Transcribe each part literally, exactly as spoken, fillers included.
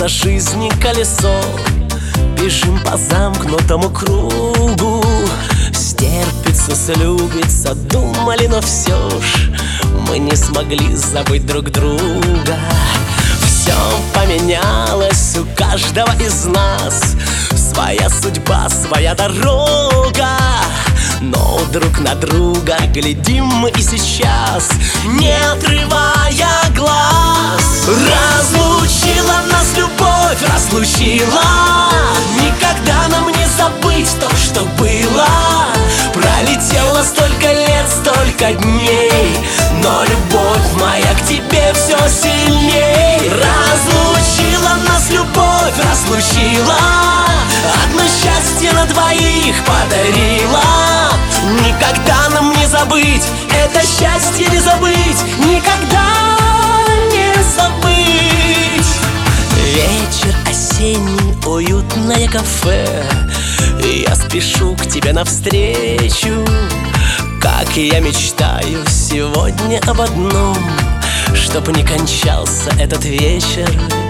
Крутится жизни колесо, бежим по замкнутому кругу. Стерпится, слюбится, думали, но все ж мы не смогли забыть друг друга. Все поменялось у каждого из нас, своя судьба, своя дорога. Но друг на друга глядим мы и сейчас, не отрывая глаз. Разлучила нас любовь, разлучила. Никогда нам не забыть то, что было. Пролетело столько лет, столько дней, но любовь моя к тебе все сильней. Разлучила нас любовь, разлучила. Одно счастье на двоих подарила. Никогда нам не забыть, это счастье не забыть, никогда не забыть. Вечер осенний, уютное кафе, я спешу к тебе навстречу. Как я мечтаю сегодня об одном, чтоб не кончался этот вечер.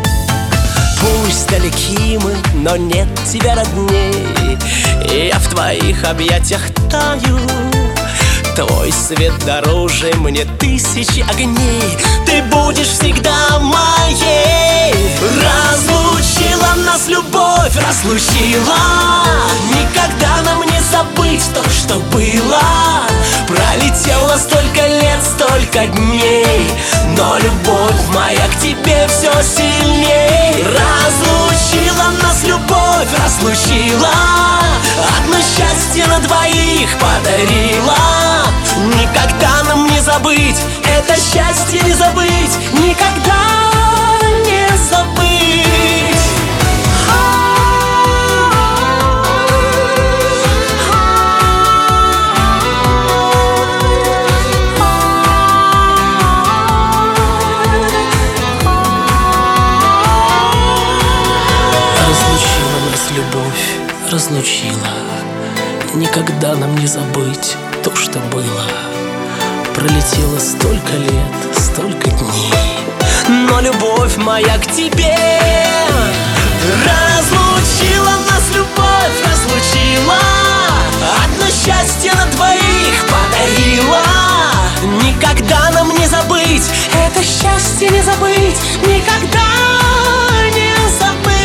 Пусть далеки мы, но нет тебя родней, я в твоих объятиях таю. Твой свет дороже мне тысячи огней, ты будешь всегда моей. Разлучила нас любовь, разлучила. Никогда нам не забыть то, что было. Пролетело столько лет, столько дней, но любовь моя к тебе все сильней. Разлучила нас любовь, разлучила. Одно счастье на двоих подарила. Никогда нам не забыть, это счастье не забыть, никогда не забыть. Разлучила нас любовь, разлучила. Никогда нам не забыть то, что было. Пролетело столько лет, столько дней, но любовь моя к тебе. Разлучила нас любовь, разлучила. Одно счастье на двоих подарила. Никогда нам не забыть, это счастье не забыть, никогда не забыть.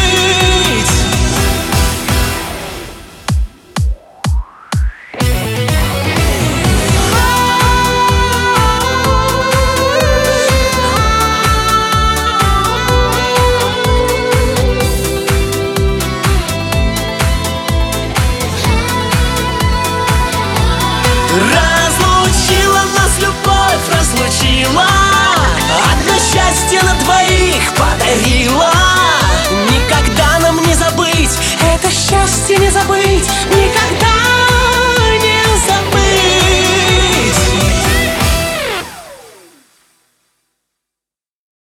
Разлучила нас любовь, разлучила. Одно счастье на двоих подарила. Никогда нам не забыть, это счастье не забыть, никогда.